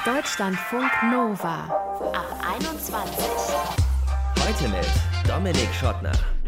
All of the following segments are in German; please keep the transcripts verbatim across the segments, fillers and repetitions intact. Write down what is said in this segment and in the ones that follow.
Deutschlandfunk Nova ab einundzwanzig. Heute mit Dominik Schottner.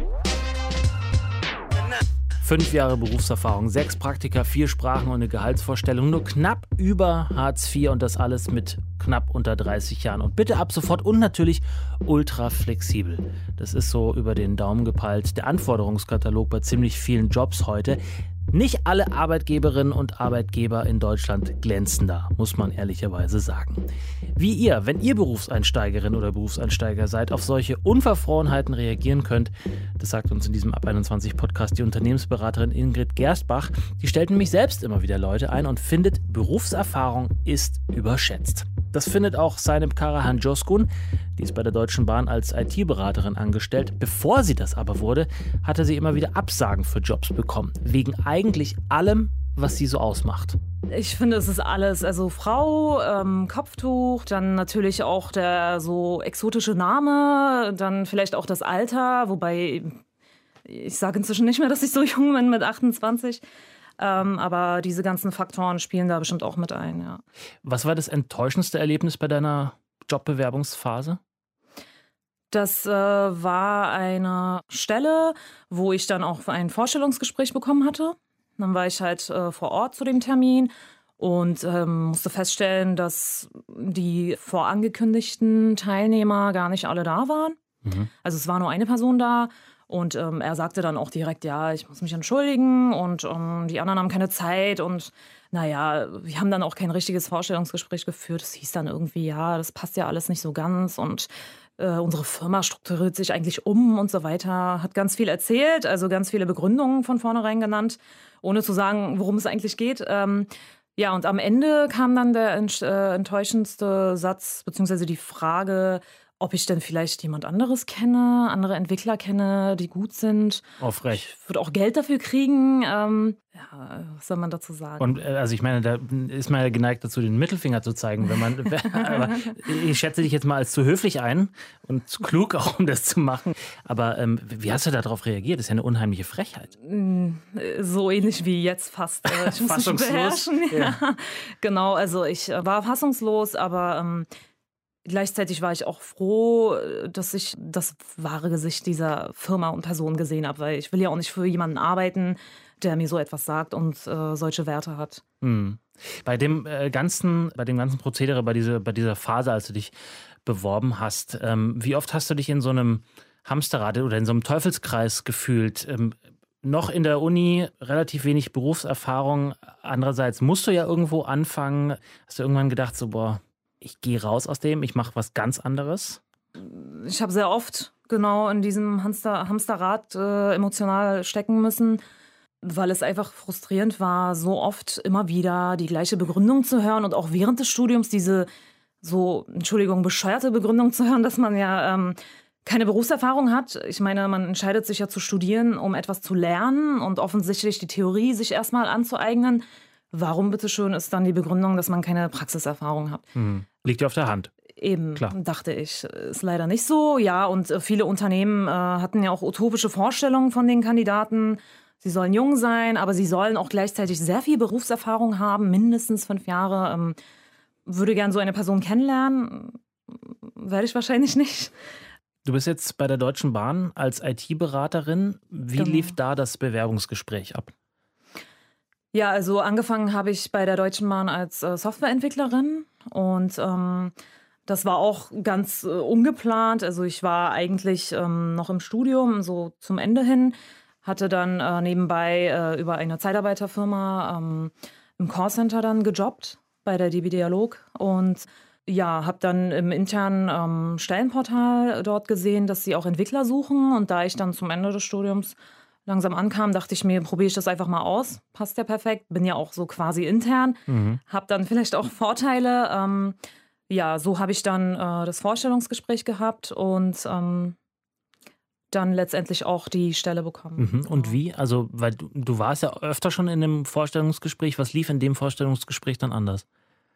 Fünf Jahre Berufserfahrung, sechs Praktika, vier Sprachen und eine Gehaltsvorstellung, nur knapp über Hartz vier und das alles mit knapp unter dreißig Jahren. Und bitte ab sofort und natürlich ultra flexibel. Das ist so über den Daumen gepeilt der Anforderungskatalog bei ziemlich vielen Jobs heute. Nicht alle Arbeitgeberinnen und Arbeitgeber in Deutschland glänzen da, muss man ehrlicherweise sagen. Wie ihr, wenn ihr Berufseinsteigerin oder Berufseinsteiger seid, auf solche Unverfrorenheiten reagieren könnt, das sagt uns in diesem Ab einundzwanzig Podcast die Unternehmensberaterin Ingrid Gerstbach. Die stellt nämlich selbst immer wieder Leute ein und findet, Berufserfahrung ist überschätzt. Das findet auch Sainem Karahan Coşkun. Die ist bei der Deutschen Bahn als I T-Beraterin angestellt. Bevor sie das aber wurde, hatte sie immer wieder Absagen für Jobs bekommen. Wegen eigentlich allem, was sie so ausmacht. Ich finde, es ist alles. Also Frau, ähm, Kopftuch, dann natürlich auch der so exotische Name, dann vielleicht auch das Alter. Wobei, ich sage inzwischen nicht mehr, dass ich so jung bin mit achtundzwanzig. Ähm, aber diese ganzen Faktoren spielen da bestimmt auch mit ein, ja. Was war das enttäuschendste Erlebnis bei deiner Jobbewerbungsphase? Das äh, war eine Stelle, wo ich dann auch ein Vorstellungsgespräch bekommen hatte. Dann war ich halt äh, vor Ort zu dem Termin und ähm, musste feststellen, dass die vorangekündigten Teilnehmer gar nicht alle da waren. Mhm. Also es war nur eine Person da. Und ähm, er sagte dann auch direkt, ja, ich muss mich entschuldigen und ähm, die anderen haben keine Zeit und naja, wir haben dann auch kein richtiges Vorstellungsgespräch geführt. Es hieß dann irgendwie, ja, das passt ja alles nicht so ganz und äh, unsere Firma strukturiert sich eigentlich um und so weiter. Hat ganz viel erzählt, also ganz viele Begründungen von vornherein genannt, ohne zu sagen, worum es eigentlich geht. Ähm, ja, und am Ende kam dann der ent- äh, enttäuschendste Satz, beziehungsweise die Frage, ob ich denn vielleicht jemand anderes kenne, andere Entwickler kenne, die gut sind. Oh, frech. Ich würde auch Geld dafür kriegen. Ähm, ja, was soll man dazu sagen? Und äh, also ich meine, da ist man ja geneigt dazu, den Mittelfinger zu zeigen. Wenn man, aber ich schätze dich jetzt mal als zu höflich ein und zu klug auch, um das zu machen. Aber ähm, wie hast du darauf reagiert? Das ist ja eine unheimliche Frechheit. So ähnlich wie jetzt fast. Äh, ich muss mich beherrschen. Ja. Ja. Genau, also ich war fassungslos, aber ähm, gleichzeitig war ich auch froh, dass ich das wahre Gesicht dieser Firma und Person gesehen habe, weil ich will ja auch nicht für jemanden arbeiten, der mir so etwas sagt und äh, solche Werte hat. Hm. Bei dem äh, ganzen, bei dem ganzen Prozedere, bei dieser, bei dieser Phase, als du dich beworben hast, ähm, wie oft hast du dich in so einem Hamsterrad oder in so einem Teufelskreis gefühlt? Ähm, noch in der Uni relativ wenig Berufserfahrung. Andererseits musst du ja irgendwo anfangen. Hast du irgendwann gedacht, so boah, ich gehe raus aus dem, ich mache was ganz anderes? Ich habe sehr oft genau in diesem Hamster, Hamsterrad äh, emotional stecken müssen, weil es einfach frustrierend war, so oft immer wieder die gleiche Begründung zu hören und auch während des Studiums diese so, Entschuldigung, bescheuerte Begründung zu hören, dass man ja ähm, keine Berufserfahrung hat. Ich meine, man entscheidet sich ja zu studieren, um etwas zu lernen und offensichtlich die Theorie sich erstmal anzueignen. Warum, bitteschön, ist dann die Begründung, dass man keine Praxiserfahrung hat? Hm. Liegt ja auf der Hand. Eben, Klar. dachte ich. Ist leider nicht so. Ja, und viele Unternehmen äh, hatten ja auch utopische Vorstellungen von den Kandidaten. Sie sollen jung sein, aber sie sollen auch gleichzeitig sehr viel Berufserfahrung haben, mindestens fünf Jahre. Ähm, würde gern so eine Person kennenlernen. Werde ich wahrscheinlich nicht. Du bist jetzt bei der Deutschen Bahn als I T-Beraterin. Wie genau. lief da das Bewerbungsgespräch ab? Ja, also angefangen habe ich bei der Deutschen Bahn als äh, Softwareentwicklerin und ähm, das war auch ganz äh, ungeplant. Also ich war eigentlich ähm, noch im Studium, so zum Ende hin, hatte dann äh, nebenbei äh, über eine Zeitarbeiterfirma ähm, im Callcenter dann gejobbt bei der D B Dialog und ja, habe dann im internen ähm, Stellenportal dort gesehen, dass sie auch Entwickler suchen und da ich dann zum Ende des Studiums langsam ankam, dachte ich mir, probiere ich das einfach mal aus. Passt ja perfekt. Bin ja auch so quasi intern. Mhm. Hab dann vielleicht auch Vorteile. Ähm, ja, so habe ich dann äh, das Vorstellungsgespräch gehabt und ähm, dann letztendlich auch die Stelle bekommen. Mhm. Und wie? Also, weil du, du warst ja öfter schon in einem Vorstellungsgespräch. Was lief in dem Vorstellungsgespräch dann anders?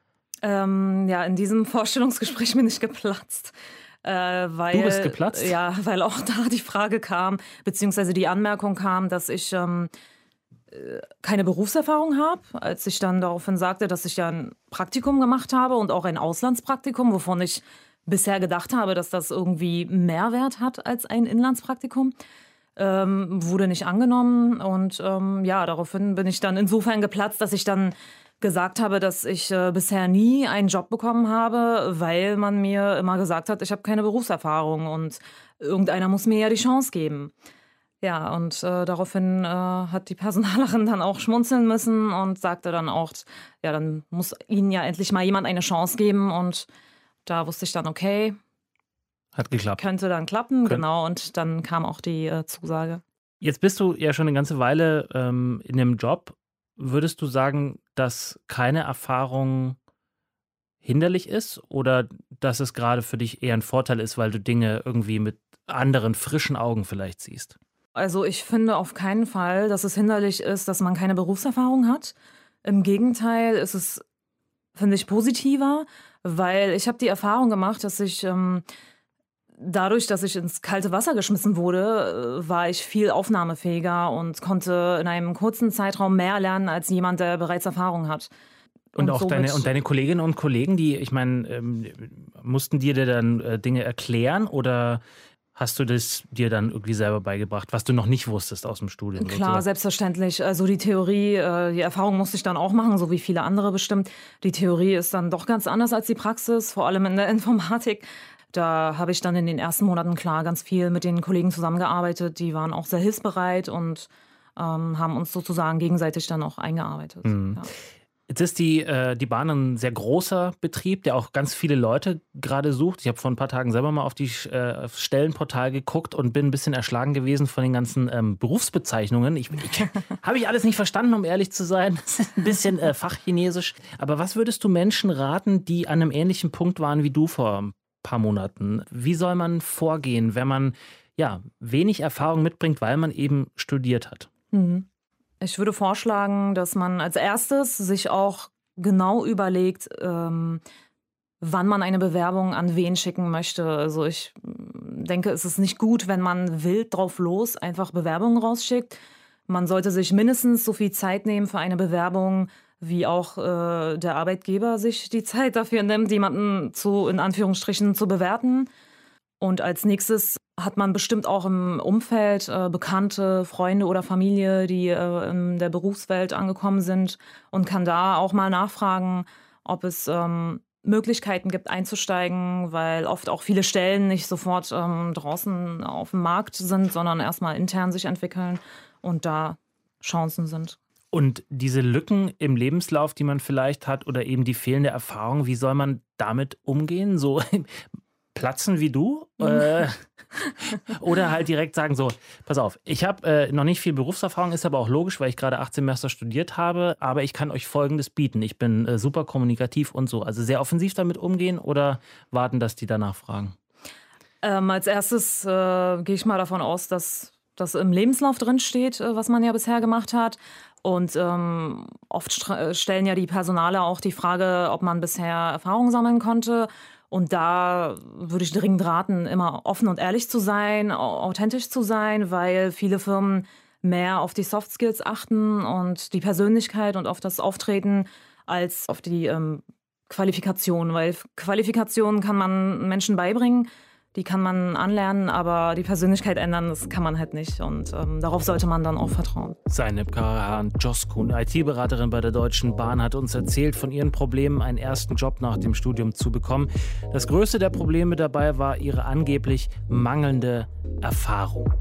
Ähm, ja, in diesem Vorstellungsgespräch bin ich geplatzt. Äh, weil, du bist geplatzt? Ja, weil auch da die Frage kam, beziehungsweise die Anmerkung kam, dass ich ähm, keine Berufserfahrung habe. Als ich dann daraufhin sagte, dass ich ja ein Praktikum gemacht habe und auch ein Auslandspraktikum, wovon ich bisher gedacht habe, dass das irgendwie Mehrwert hat als ein Inlandspraktikum, ähm, wurde nicht angenommen. Und ähm, ja, daraufhin bin ich dann insofern geplatzt, dass ich dann gesagt habe, dass ich äh, bisher nie einen Job bekommen habe, weil man mir immer gesagt hat, ich habe keine Berufserfahrung und irgendeiner muss mir ja die Chance geben. Ja, und äh, daraufhin äh, hat die Personalerin dann auch schmunzeln müssen und sagte dann auch, ja, dann muss ihnen ja endlich mal jemand eine Chance geben. Und da wusste ich dann, okay, hat geklappt. Könnte dann klappen, Kön- genau. Und dann kam auch die äh, Zusage. Jetzt bist du ja schon eine ganze Weile ähm, in dem Job. Würdest du sagen, dass keine Erfahrung hinderlich ist oder dass es gerade für dich eher ein Vorteil ist, weil du Dinge irgendwie mit anderen, frischen Augen vielleicht siehst? Also ich finde auf keinen Fall, dass es hinderlich ist, dass man keine Berufserfahrung hat. Im Gegenteil ist es, finde ich, positiver, weil ich habe die Erfahrung gemacht, dass ich ähm, dadurch, dass ich ins kalte Wasser geschmissen wurde, war ich viel aufnahmefähiger und konnte in einem kurzen Zeitraum mehr lernen als jemand, der bereits Erfahrung hat. Und, und auch deine, und deine Kolleginnen und Kollegen, die, ich meine, ähm, mussten dir dann äh, Dinge erklären oder hast du das dir dann irgendwie selber beigebracht, was du noch nicht wusstest aus dem Studium? Klar, sozusagen? Selbstverständlich. Also die Theorie, äh, die Erfahrung musste ich dann auch machen, so wie viele andere bestimmt. Die Theorie ist dann doch ganz anders als die Praxis, vor allem in der Informatik. Da habe ich dann in den ersten Monaten klar ganz viel mit den Kollegen zusammengearbeitet. Die waren auch sehr hilfsbereit und ähm, haben uns sozusagen gegenseitig dann auch eingearbeitet. Mhm. Ja. Jetzt ist die, äh, die Bahn ein sehr großer Betrieb, der auch ganz viele Leute gerade sucht. Ich habe vor ein paar Tagen selber mal auf die äh, Stellenportal geguckt und bin ein bisschen erschlagen gewesen von den ganzen ähm, Berufsbezeichnungen. Ich, ich habe ich alles nicht verstanden, um ehrlich zu sein. Das ist ein bisschen äh, fachchinesisch. Aber was würdest du Menschen raten, die an einem ähnlichen Punkt waren wie du vor ein paar Monaten? Wie soll man vorgehen, wenn man ja wenig Erfahrung mitbringt, weil man eben studiert hat? Mhm. Ich würde vorschlagen, dass man als erstes sich auch genau überlegt, ähm, wann man eine Bewerbung an wen schicken möchte. Also ich denke, es ist nicht gut, wenn man wild drauf los einfach Bewerbungen rausschickt. Man sollte sich mindestens so viel Zeit nehmen für eine Bewerbung, wie auch äh, der Arbeitgeber sich die Zeit dafür nimmt, jemanden zu, in Anführungsstrichen, zu bewerten. Und als nächstes hat man bestimmt auch im Umfeld äh, Bekannte, Freunde oder Familie, die äh, in der Berufswelt angekommen sind und kann da auch mal nachfragen, ob es ähm, Möglichkeiten gibt einzusteigen, weil oft auch viele Stellen nicht sofort ähm, draußen auf dem Markt sind, sondern erstmal intern sich entwickeln und da Chancen sind. Und diese Lücken im Lebenslauf, die man vielleicht hat oder eben die fehlende Erfahrung, wie soll man damit umgehen? So platzen wie du? äh, oder halt direkt sagen so, pass auf, ich habe äh, noch nicht viel Berufserfahrung, ist aber auch logisch, weil ich gerade acht Semester studiert habe, aber ich kann euch Folgendes bieten. Ich bin äh, super kommunikativ und so. Also sehr offensiv damit umgehen oder warten, dass die danach fragen? Ähm, als erstes äh, gehe ich mal davon aus, dass das im Lebenslauf drin steht, äh, was man ja bisher gemacht hat. Und ähm, oft stra- stellen ja die Personale auch die Frage, ob man bisher Erfahrung sammeln konnte. Und da würde ich dringend raten, immer offen und ehrlich zu sein, authentisch zu sein, weil viele Firmen mehr auf die Soft Skills achten und die Persönlichkeit und auf das Auftreten als auf die ähm, Qualifikation. Weil Qualifikationen kann man Menschen beibringen, die kann man anlernen, aber die Persönlichkeit ändern, das kann man halt nicht. Und ähm, darauf sollte man dann auch vertrauen. Zeynep Karahan-Joskun, I T-Beraterin bei der Deutschen Bahn, hat uns erzählt von ihren Problemen, einen ersten Job nach dem Studium zu bekommen. Das größte der Probleme dabei war ihre angeblich mangelnde Erfahrung.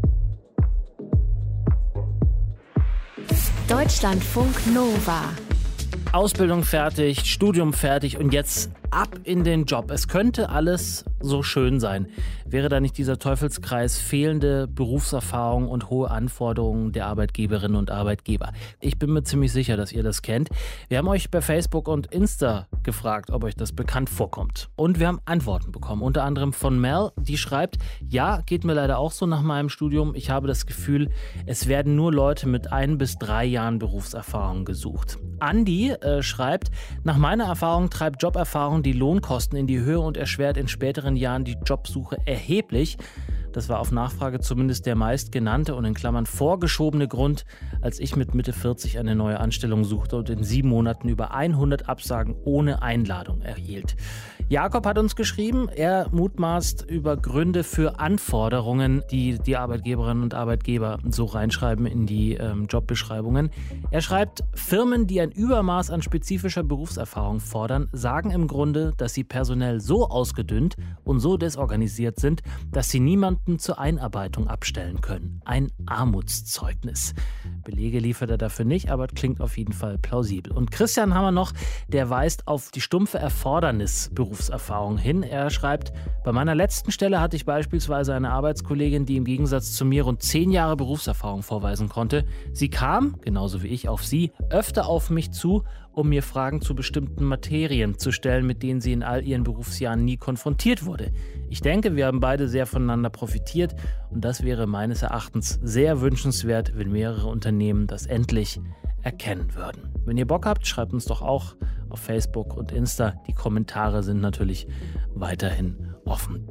Deutschlandfunk Nova. Ausbildung fertig, Studium fertig und jetzt ab in den Job. Es könnte alles so schön sein. Wäre da nicht dieser Teufelskreis fehlende Berufserfahrung und hohe Anforderungen der Arbeitgeberinnen und Arbeitgeber? Ich bin mir ziemlich sicher, dass ihr das kennt. Wir haben euch bei Facebook und Insta gefragt, ob euch das bekannt vorkommt. Und wir haben Antworten bekommen, unter anderem von Mel, die schreibt, ja, geht mir leider auch so nach meinem Studium. Ich habe das Gefühl, es werden nur Leute mit ein bis drei Jahren Berufserfahrung gesucht. Andi äh, schreibt, nach meiner Erfahrung treibt Joberfahrung die Lohnkosten in die Höhe und erschwert in späteren Jahren die Jobsuche erheblich. Das war auf Nachfrage zumindest der meistgenannte und in Klammern vorgeschobene Grund, als ich mit Mitte vierzig eine neue Anstellung suchte und in sieben Monaten über hundert Absagen ohne Einladung erhielt. Jakob hat uns geschrieben, er mutmaßt über Gründe für Anforderungen, die die Arbeitgeberinnen und Arbeitgeber so reinschreiben in die ähm, Jobbeschreibungen. Er schreibt, Firmen, die ein Übermaß an spezifischer Berufserfahrung fordern, sagen im Grunde, dass sie personell so ausgedünnt und so desorganisiert sind, dass sie niemanden zur Einarbeitung abstellen können. Ein Armutszeugnis. Belege liefert er dafür nicht, aber klingt auf jeden Fall plausibel. Und Christian haben wir noch, der weist auf die stumpfe Erfordernis Berufserfahrung hin. Er schreibt, bei meiner letzten Stelle hatte ich beispielsweise eine Arbeitskollegin, die im Gegensatz zu mir rund zehn Jahre Berufserfahrung vorweisen konnte. Sie kam, genauso wie ich auf sie, öfter auf mich zu, um mir Fragen zu bestimmten Materien zu stellen, mit denen sie in all ihren Berufsjahren nie konfrontiert wurde. Ich denke, wir haben beide sehr voneinander profitiert und das wäre meines Erachtens sehr wünschenswert, wenn mehrere Unternehmen das endlich erkennen würden. Wenn ihr Bock habt, schreibt uns doch auch auf Facebook und Insta. Die Kommentare sind natürlich weiterhin offen.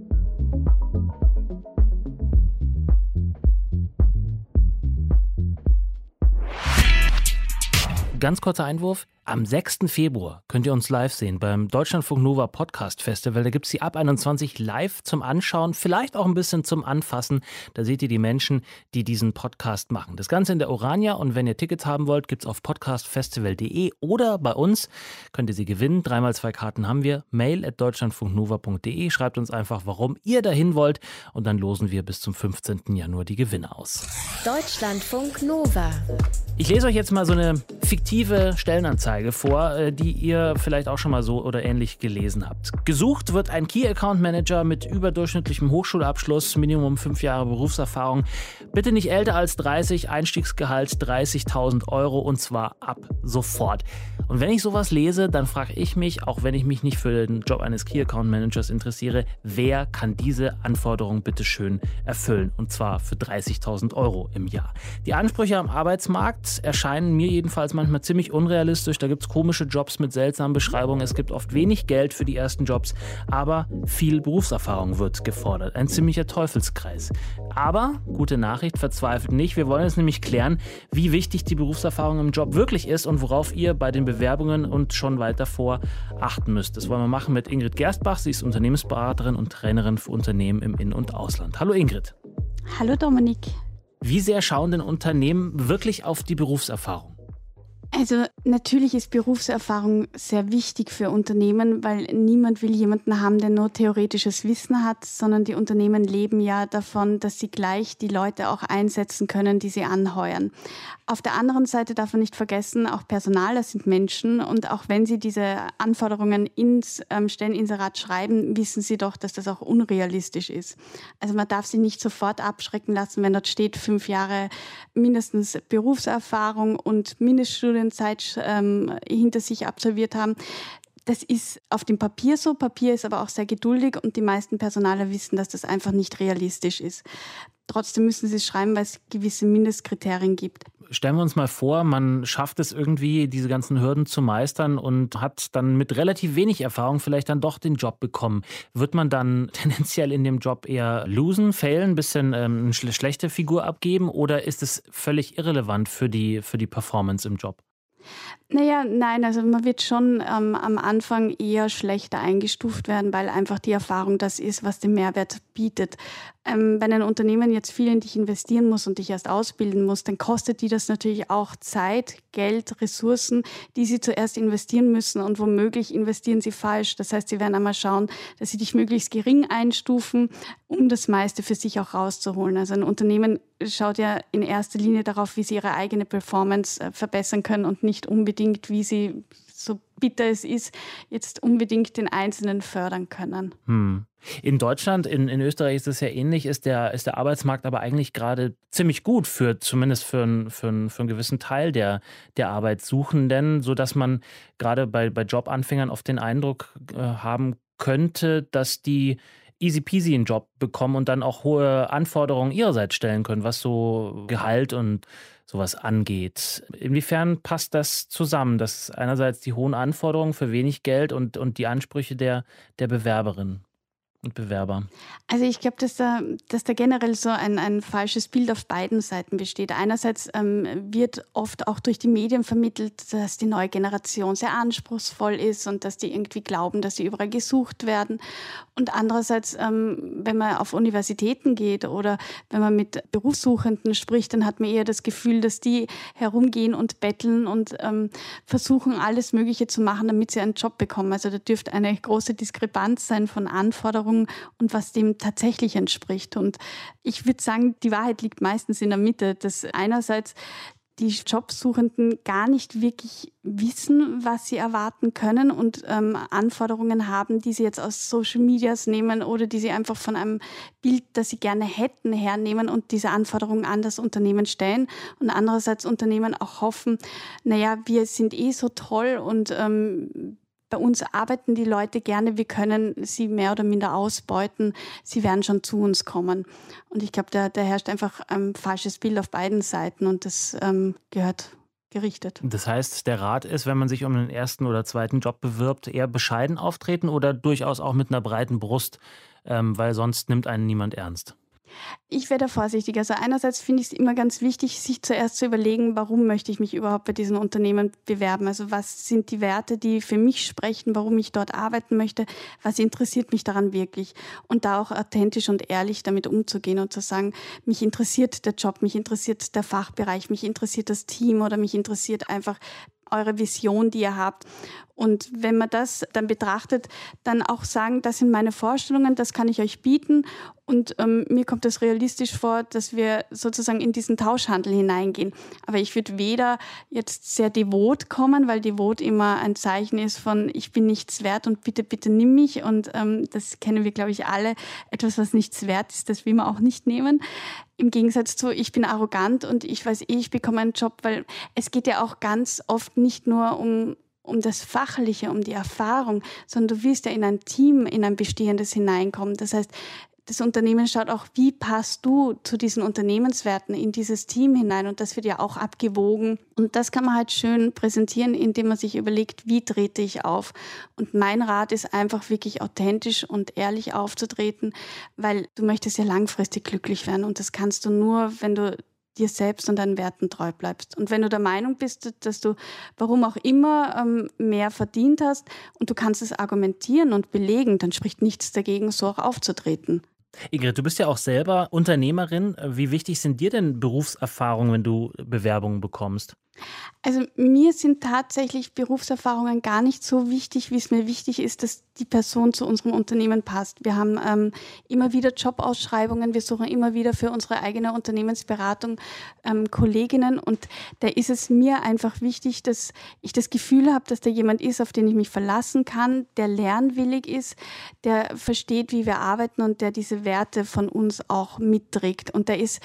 Ganz kurzer Einwurf. Am sechsten Februar könnt ihr uns live sehen beim Deutschlandfunk Nova Podcast Festival. Da gibt es die ab einundzwanzig live zum Anschauen, vielleicht auch ein bisschen zum Anfassen. Da seht ihr die Menschen, die diesen Podcast machen. Das Ganze in der Orania und wenn ihr Tickets haben wollt, gibt es auf podcastfestival punkt de oder bei uns könnt ihr sie gewinnen. Dreimal zwei Karten haben wir. Mail at deutschlandfunknova punkt de. Schreibt uns einfach, warum ihr dahin wollt und dann losen wir bis zum fünfzehnten Januar die Gewinner aus. Deutschlandfunk Nova. Ich lese euch jetzt mal so eine fiktive Stellenanzeige vor, die ihr vielleicht auch schon mal so oder ähnlich gelesen habt. Gesucht wird ein Key Account Manager mit überdurchschnittlichem Hochschulabschluss, Minimum fünf Jahre Berufserfahrung. Bitte nicht älter als dreißig, Einstiegsgehalt dreißigtausend Euro und zwar ab sofort. Und wenn ich sowas lese, dann frage ich mich, auch wenn ich mich nicht für den Job eines Key Account Managers interessiere, wer kann diese Anforderung bitte schön erfüllen? Und zwar für dreißigtausend Euro im Jahr. Die Ansprüche am Arbeitsmarkt erscheinen mir jedenfalls manchmal ziemlich unrealistisch. Da gibt es komische Jobs mit seltsamen Beschreibungen. Es gibt oft wenig Geld für die ersten Jobs, aber viel Berufserfahrung wird gefordert. Ein ziemlicher Teufelskreis. Aber, gute Nachricht, verzweifelt nicht. Wir wollen jetzt nämlich klären, wie wichtig die Berufserfahrung im Job wirklich ist und worauf ihr bei den Bewerbungen und schon weit davor achten müsst. Das wollen wir machen mit Ingrid Gerstbach. Sie ist Unternehmensberaterin und Trainerin für Unternehmen im In- und Ausland. Hallo Ingrid. Hallo Dominik. Wie sehr schauen denn Unternehmen wirklich auf die Berufserfahrung? Also natürlich ist Berufserfahrung sehr wichtig für Unternehmen, weil niemand will jemanden haben, der nur theoretisches Wissen hat, sondern die Unternehmen leben ja davon, dass sie gleich die Leute auch einsetzen können, die sie anheuern. Auf der anderen Seite darf man nicht vergessen, auch Personaler sind Menschen und auch wenn sie diese Anforderungen ins ähm, Stelleninserat schreiben, wissen sie doch, dass das auch unrealistisch ist. Also man darf sie nicht sofort abschrecken lassen, wenn dort steht, fünf Jahre mindestens Berufserfahrung und Mindeststudienzeit ähm, hinter sich absolviert haben. Das ist auf dem Papier so. Papier ist aber auch sehr geduldig und die meisten Personaler wissen, dass das einfach nicht realistisch ist. Trotzdem müssen sie es schreiben, weil es gewisse Mindestkriterien gibt. Stellen wir uns mal vor, man schafft es irgendwie, diese ganzen Hürden zu meistern und hat dann mit relativ wenig Erfahrung vielleicht dann doch den Job bekommen. Wird man dann tendenziell in dem Job eher losen, failen, ein bisschen ähm, eine schlechte Figur abgeben oder ist es völlig irrelevant für die, für die Performance im Job? Naja, nein, also man wird schon ähm, am Anfang eher schlechter eingestuft werden, weil einfach die Erfahrung das ist, was den Mehrwert bietet. Ähm, wenn ein Unternehmen jetzt viel in dich investieren muss und dich erst ausbilden muss, dann kostet die das natürlich auch Zeit, Geld, Ressourcen, die sie zuerst investieren müssen und womöglich investieren sie falsch. Das heißt, sie werden einmal schauen, dass sie dich möglichst gering einstufen, um das meiste für sich auch rauszuholen. Also ein Unternehmen schaut ja in erster Linie darauf, wie sie ihre eigene Performance äh, verbessern können und nicht unbedingt, wie sie, so bitter es ist, jetzt unbedingt den Einzelnen fördern können. Hm. In Deutschland, in, in Österreich ist es ja ähnlich, ist der, ist der Arbeitsmarkt aber eigentlich gerade ziemlich gut, für zumindest für, ein, für, ein, für einen gewissen Teil der, der Arbeitssuchenden, sodass man gerade bei, bei Jobanfängern oft den Eindruck äh, haben könnte, dass die easy peasy einen Job bekommen und dann auch hohe Anforderungen ihrerseits stellen können, was so Gehalt und sowas angeht. Inwiefern passt das zusammen, dass einerseits die hohen Anforderungen für wenig Geld und, und die Ansprüche der, der Bewerberin? und Bewerber? Also ich glaube, dass da, dass da generell so ein, ein falsches Bild auf beiden Seiten besteht. Einerseits ähm, wird oft auch durch die Medien vermittelt, dass die neue Generation sehr anspruchsvoll ist und dass die irgendwie glauben, dass sie überall gesucht werden. Und andererseits, ähm, wenn man auf Universitäten geht oder wenn man mit Berufssuchenden spricht, dann hat man eher das Gefühl, dass die herumgehen und betteln und ähm, versuchen, alles Mögliche zu machen, damit sie einen Job bekommen. Also da dürfte eine große Diskrepanz sein von Anforderungen und was dem tatsächlich entspricht. Und ich würde sagen, die Wahrheit liegt meistens in der Mitte, dass einerseits die Jobsuchenden gar nicht wirklich wissen, was sie erwarten können und ähm, Anforderungen haben, die sie jetzt aus Social Medias nehmen oder die sie einfach von einem Bild, das sie gerne hätten, hernehmen und diese Anforderungen an das Unternehmen stellen. Und andererseits Unternehmen auch hoffen, naja, wir sind eh so toll und ähm, bei uns arbeiten die Leute gerne, wir können sie mehr oder minder ausbeuten, sie werden schon zu uns kommen. Und ich glaube, da, da herrscht einfach ein falsches Bild auf beiden Seiten und das ähm, gehört gerichtet. Das heißt, der Rat ist, wenn man sich um den ersten oder zweiten Job bewirbt, eher bescheiden auftreten oder durchaus auch mit einer breiten Brust, ähm, weil sonst nimmt einen niemand ernst? Ich wäre da vorsichtig. Also einerseits finde ich es immer ganz wichtig, sich zuerst zu überlegen, warum möchte ich mich überhaupt bei diesen Unternehmen bewerben? Also was sind die Werte, die für mich sprechen, warum ich dort arbeiten möchte? Was interessiert mich daran wirklich? Und da auch authentisch und ehrlich damit umzugehen und zu sagen, mich interessiert der Job, mich interessiert der Fachbereich, mich interessiert das Team oder mich interessiert einfach eure Vision, die ihr habt. Und wenn man das dann betrachtet, dann auch sagen, das sind meine Vorstellungen, das kann ich euch bieten. Und ähm, mir kommt es realistisch vor, dass wir sozusagen in diesen Tauschhandel hineingehen. Aber ich würde weder jetzt sehr devot kommen, weil devot immer ein Zeichen ist von, ich bin nichts wert und bitte, bitte nimm mich. Und ähm, das kennen wir, glaube ich, alle. Etwas, was nichts wert ist, das will man auch nicht nehmen. Im Gegensatz zu, ich bin arrogant und ich weiß eh, ich bekomme einen Job, weil es geht ja auch ganz oft nicht nur um, um das Fachliche, um die Erfahrung, sondern du willst ja in ein Team, in ein bestehendes hineinkommen. Das heißt, das Unternehmen schaut auch, wie passt du zu diesen Unternehmenswerten in dieses Team hinein und das wird ja auch abgewogen und das kann man halt schön präsentieren, indem man sich überlegt, wie trete ich auf und mein Rat ist einfach wirklich authentisch und ehrlich aufzutreten, weil du möchtest ja langfristig glücklich werden und das kannst du nur, wenn du dir selbst und deinen Werten treu bleibst. Und wenn du der Meinung bist, dass du, warum auch immer, ähm, mehr verdient hast und du kannst es argumentieren und belegen, dann spricht nichts dagegen, so auch aufzutreten. Ingrid, du bist ja auch selber Unternehmerin. Wie wichtig sind dir denn Berufserfahrungen, wenn du Bewerbungen bekommst? Also mir sind tatsächlich Berufserfahrungen gar nicht so wichtig, wie es mir wichtig ist, dass die Person zu unserem Unternehmen passt. Wir haben ähm, immer wieder Jobausschreibungen, wir suchen immer wieder für unsere eigene Unternehmensberatung ähm, Kolleginnen und da ist es mir einfach wichtig, dass ich das Gefühl habe, dass da jemand ist, auf den ich mich verlassen kann, der lernwillig ist, der versteht, wie wir arbeiten und der diese Werte von uns auch mitträgt. Und da ist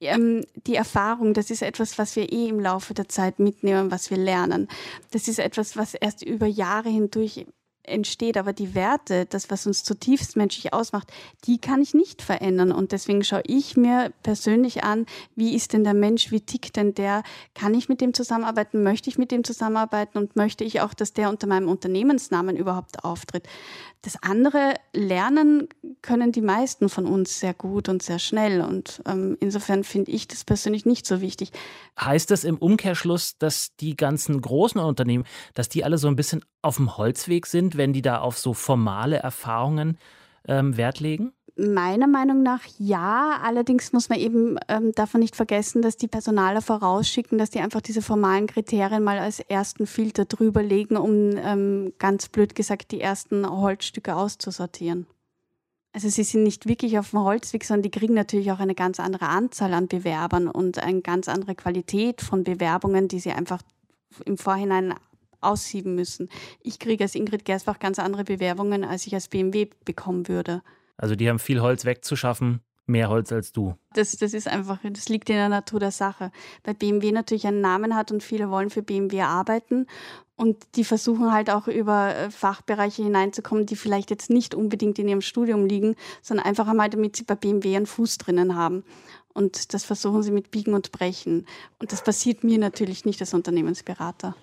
die Erfahrung, das ist etwas, was wir eh im Laufe der Zeit mitnehmen, was wir lernen. Das ist etwas, was erst über Jahre hindurch entsteht, aber die Werte, das, was uns zutiefst menschlich ausmacht, die kann ich nicht verändern und deswegen schaue ich mir persönlich an, wie ist denn der Mensch, wie tickt denn der, kann ich mit dem zusammenarbeiten, möchte ich mit dem zusammenarbeiten und möchte ich auch, dass der unter meinem Unternehmensnamen überhaupt auftritt. Das andere lernen können die meisten von uns sehr gut und sehr schnell und ähm, insofern finde ich das persönlich nicht so wichtig. Heißt das im Umkehrschluss, dass die ganzen großen Unternehmen, dass die alle so ein bisschen auf dem Holzweg sind, wenn die da auf so formale Erfahrungen ähm, Wert legen? Meiner Meinung nach ja, allerdings muss man eben ähm, davon nicht vergessen, dass die Personaler vorausschicken, dass die einfach diese formalen Kriterien mal als ersten Filter drüber legen, um ähm, ganz blöd gesagt die ersten Holzstücke auszusortieren. Also sie sind nicht wirklich auf dem Holzweg, sondern die kriegen natürlich auch eine ganz andere Anzahl an Bewerbern und eine ganz andere Qualität von Bewerbungen, die sie einfach im Vorhinein aussieben müssen. Ich kriege als Ingrid Gersbach ganz andere Bewerbungen, als ich als B M W bekommen würde. Also die haben viel Holz wegzuschaffen, mehr Holz als du. Das, das ist einfach, das liegt in der Natur der Sache. Weil B M W natürlich einen Namen hat und viele wollen für B M W arbeiten und die versuchen halt auch über Fachbereiche hineinzukommen, die vielleicht jetzt nicht unbedingt in ihrem Studium liegen, sondern einfach einmal, damit sie bei B M W einen Fuß drinnen haben. Und das versuchen sie mit Biegen und Brechen. Und das passiert mir natürlich nicht als Unternehmensberater.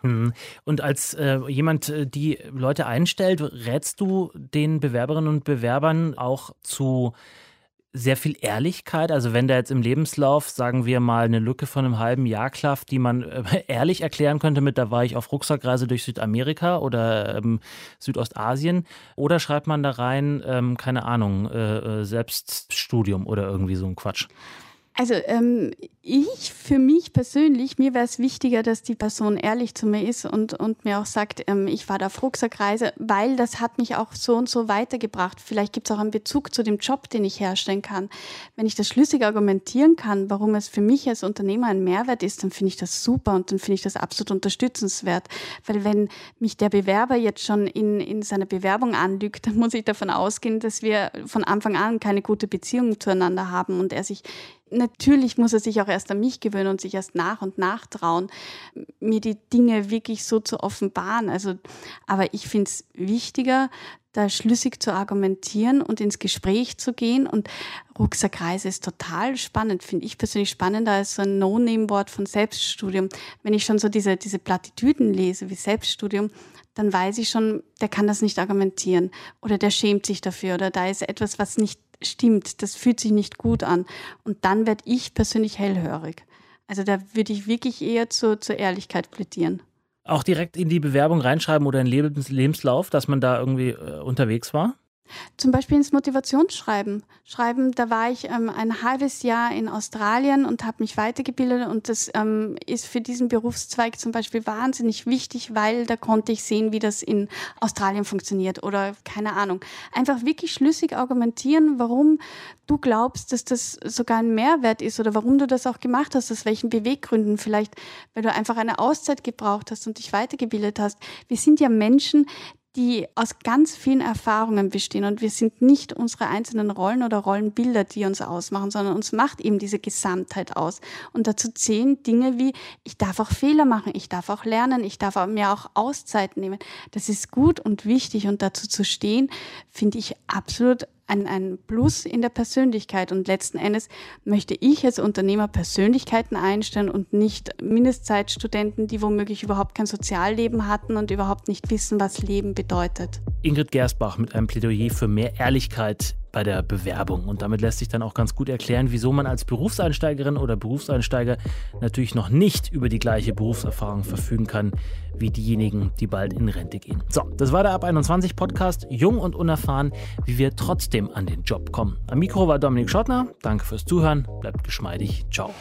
Und als äh, jemand, die Leute einstellt, rätst du den Bewerberinnen und Bewerbern auch zu sehr viel Ehrlichkeit? Also wenn da jetzt im Lebenslauf, sagen wir mal, eine Lücke von einem halben Jahr klafft, die man äh, ehrlich erklären könnte mit, da war ich auf Rucksackreise durch Südamerika oder ähm, Südostasien, oder schreibt man da rein, ähm, keine Ahnung, äh, äh, Selbststudium oder irgendwie so ein Quatsch? Also ähm, ich, für mich persönlich, mir wäre es wichtiger, dass die Person ehrlich zu mir ist und, und mir auch sagt, ähm, ich war da auf Rucksackreise, weil das hat mich auch so und so weitergebracht. Vielleicht gibt es auch einen Bezug zu dem Job, den ich herstellen kann. Wenn ich das schlüssig argumentieren kann, warum es für mich als Unternehmer ein Mehrwert ist, dann finde ich das super und dann finde ich das absolut unterstützenswert. Weil wenn mich der Bewerber jetzt schon in, in seiner Bewerbung anlügt, dann muss ich davon ausgehen, dass wir von Anfang an keine gute Beziehung zueinander haben und er sich Natürlich muss er sich auch erst an mich gewöhnen und sich erst nach und nach trauen, mir die Dinge wirklich so zu offenbaren. Also, aber ich finde es wichtiger, da schlüssig zu argumentieren und ins Gespräch zu gehen. Und Rucksackreise ist total spannend, finde ich persönlich spannender als so ein No-Name-Wort von Selbststudium. Wenn ich schon so diese, diese Plattitüden lese wie Selbststudium, dann weiß ich schon, der kann das nicht argumentieren oder der schämt sich dafür oder da ist etwas, was nicht stimmt, das fühlt sich nicht gut an. Und dann werde ich persönlich hellhörig. Also da würde ich wirklich eher zu, zur Ehrlichkeit plädieren. Auch direkt in die Bewerbung reinschreiben oder in den Lebens- Lebenslauf, dass man da irgendwie äh, unterwegs war? Zum Beispiel ins Motivationsschreiben. Schreiben, da war ich ähm, ein halbes Jahr in Australien und habe mich weitergebildet und das ähm, ist für diesen Berufszweig zum Beispiel wahnsinnig wichtig, weil da konnte ich sehen, wie das in Australien funktioniert oder keine Ahnung. Einfach wirklich schlüssig argumentieren, warum du glaubst, dass das sogar ein Mehrwert ist oder warum du das auch gemacht hast, aus welchen Beweggründen, vielleicht weil du einfach eine Auszeit gebraucht hast und dich weitergebildet hast. Wir sind ja Menschen, die aus ganz vielen Erfahrungen bestehen und wir sind nicht unsere einzelnen Rollen oder Rollenbilder, die uns ausmachen, sondern uns macht eben diese Gesamtheit aus. Und dazu zählen Dinge wie, ich darf auch Fehler machen, ich darf auch lernen, ich darf mir auch Auszeiten nehmen. Das ist gut und wichtig und dazu zu stehen, finde ich absolut ein, ein Plus in der Persönlichkeit. Und letzten Endes möchte ich als Unternehmer Persönlichkeiten einstellen und nicht Mindestzeitstudenten, die womöglich überhaupt kein Sozialleben hatten und überhaupt nicht wissen, was Leben bedeutet. Ingrid Gersbach mit einem Plädoyer für mehr Ehrlichkeit bei der Bewerbung. Und damit lässt sich dann auch ganz gut erklären, wieso man als Berufseinsteigerin oder Berufseinsteiger natürlich noch nicht über die gleiche Berufserfahrung verfügen kann wie diejenigen, die bald in Rente gehen. So, das war der Ab einundzwanzig Podcast, jung und unerfahren, wie wir trotzdem an den Job kommen. Am Mikro war Dominik Schottner. Danke fürs Zuhören. Bleibt geschmeidig. Ciao.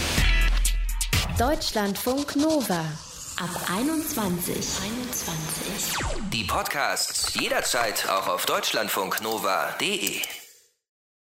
Deutschlandfunk Nova. Ab einundzwanzig. einundzwanzig. Die Podcasts jederzeit auch auf deutschlandfunknova punkt de.